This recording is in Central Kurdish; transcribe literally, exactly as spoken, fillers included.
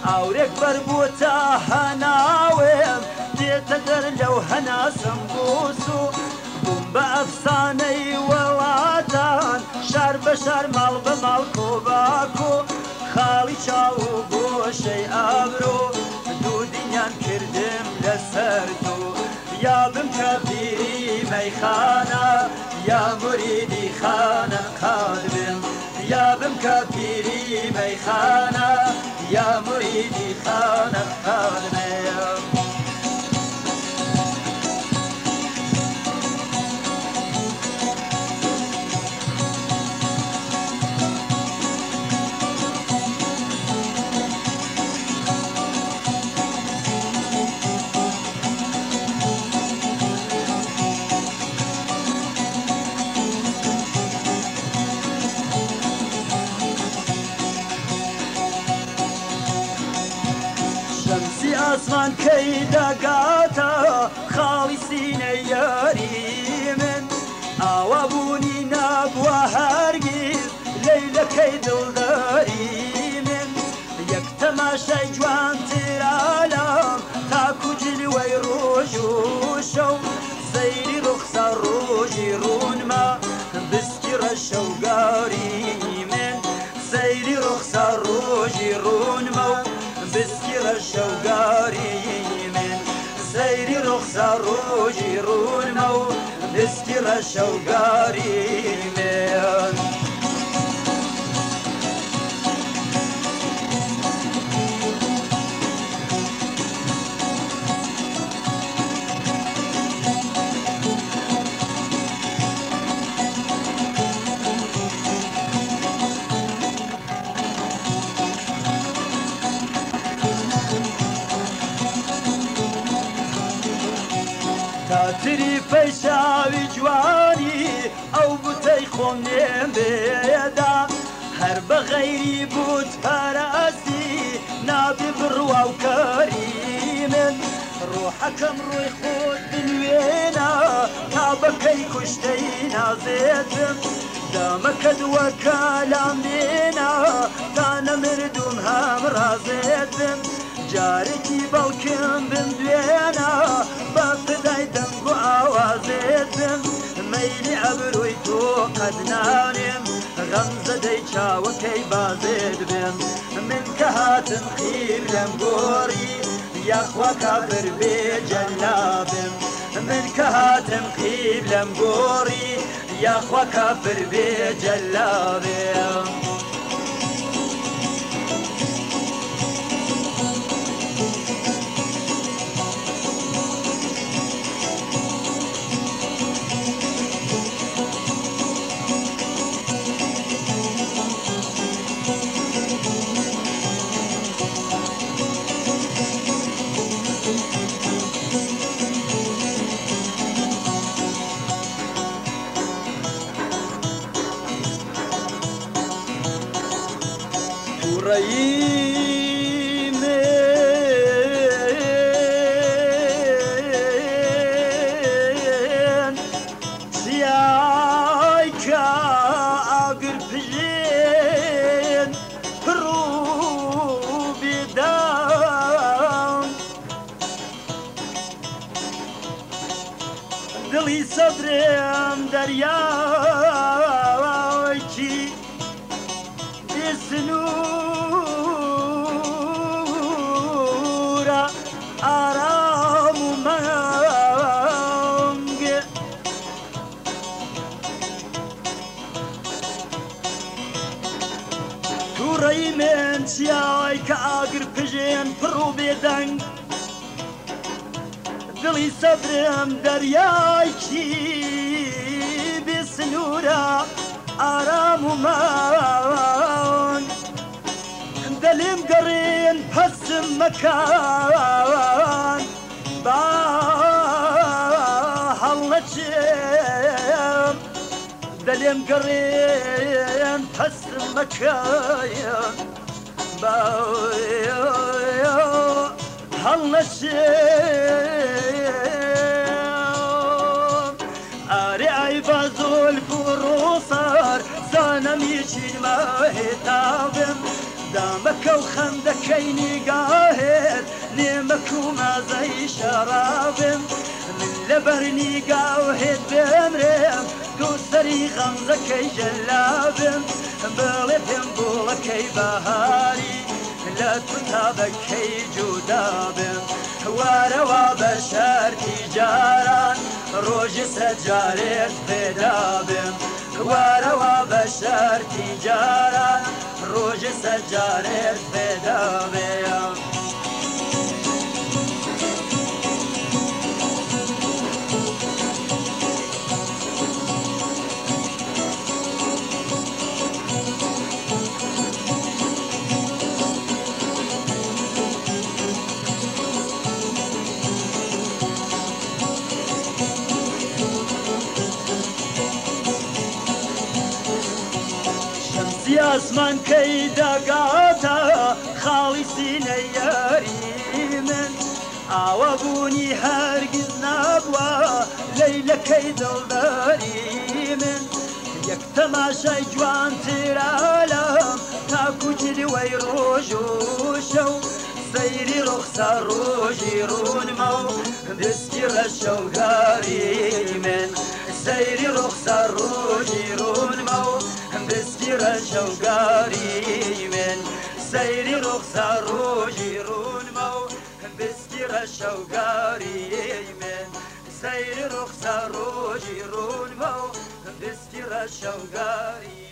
ئاورێک بەر بووە تا هەناوێم دێتە دەر لەو هەناسم بووس و بووم بە ئەفسانەی وڵاتان شار بە شار ماڵ بە ماڵ کۆباک و خاڵی چاو و گۆشەی ئابرۆ دوو دینیان کردم لەسەر تو یابم کە پیری مەیخانە یا مریدی خانە قادبم یابم کە پیری مەیخانە یا مریدی خانە قادبم ئاسمان کەی دەگاتە خاڵی سینەی یاری من ئاوا بوونی نابووە هەرگیز لەیلەکەی دڵداری من یەک تەماشای جوانترالام تاکو جلوەی ڕۆژ و شەو سەیری ڕوخسە ڕۆژی ڕوونمە بسکی ڕەشەوگاری من سەیری ڕوخسە ڕۆژی ڕوونمە و بسکی ڕەشەوگاری من سەیری ڕوخسە ڕۆژی ڕوونمە و بسکی ڕەشەوگاری من تاتری پەیشاوی جوانی ئەو بوتەی خۆم نێم بێدا هەر بە غەیری بوت پەرەستی نابێ بڕوا و کاری من ڕۆحەکەم ڕۆی خۆت بنوێنە تا بەکەی کوشتەی نازێتم دامەکەت وەکە لام دێنە تا نەمردوم هەم ڕازێتم جارێکی باوکم بمدوێنە بە فدای دەنگ و ئاوازێتم مەیلی ئەبرووی تۆ قەد نانێم غەمزەدەی چاوەکەی بازێت بێم من کە هاتم خیر لەم گۆڕی یاخوا کافر بێ جەلابم من کە هاتم خیر لەم گۆڕی یاخوا کافر بێ جەلابم ڕەیی من سیای کە ئاگر پژێن پڕ و بێدام دڵی سەدرێم دەریاوایکی بێسنوورە ئارام و مەنگ تووڕەی من چیای کە ئاگر پژێن پڕ و بێدەنگ دڵی سەدرم دەریایکی بێسنوورە ئارام و مەنگ دەلێم گەڕێن پەسم مەکان با هەڵ نەچێم دەلێم گەڕێن پەسم مەکان با هەڵ نەچێم ئارێ ئای بە زۆلف و ڕۆسەر زانەمی چیمە هێتابم دامەکە و خەندەکەی نقاهد نمكو ما زي شراب من لبرني قاهد بمرم كوسري غمزة كي جلاب بلبهم بولا كي بهاري لا تتابك كي جوداب واروا بشر تجاران روج سجارت بداب واروا بشر تجاران روج سجارت بداب اسمان كي دقاتا خالصين ياري من عوابوني هرقز نبوا ليلة كي دلداري من يك تماشي جوان ترالم تاكو جري ويروجوشو سيري رخصة روجي رون مو دسكي رشوغاري من سيري رخصة روجي رون مو بسكر الشوقاري من سيري رخصة روجي رون مو بسكر الشوقاري من سيري رخصة روجي رون مو بسكر الشوقاري